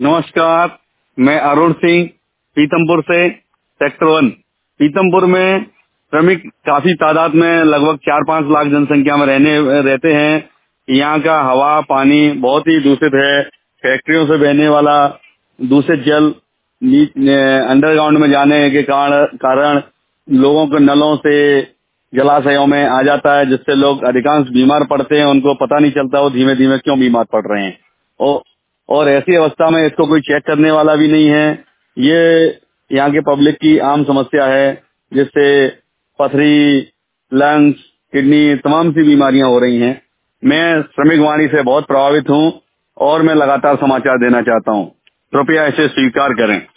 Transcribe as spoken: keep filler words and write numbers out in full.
नमस्कार, मैं अरुण सिंह पीतमपुर से सेक्टर वन। पीतमपुर में श्रमिक काफी तादाद में लगभग चार पांच लाख जनसंख्या में रहने रहते हैं। यहाँ का हवा पानी बहुत ही दूषित है। फैक्ट्रियों से बहने वाला दूषित जल अंडरग्राउंड में जाने के कारण कारण लोगों के नलों से जलाशयों में आ जाता है, जिससे लोग अधिकांश बीमार पड़ते हैं। उनको पता नहीं चलता वो धीमे धीमे क्यों बीमार पड़ रहे हैं। और और ऐसी अवस्था में इसको कोई चेक करने वाला भी नहीं है। ये यहाँ के पब्लिक की आम समस्या है, जिससे पथरी, लंग्स, किडनी तमाम सी बीमारियां हो रही हैं। मैं श्रमिक वाणी से बहुत प्रभावित हूँ और मैं लगातार समाचार देना चाहता हूँ। कृपया इसे स्वीकार करें।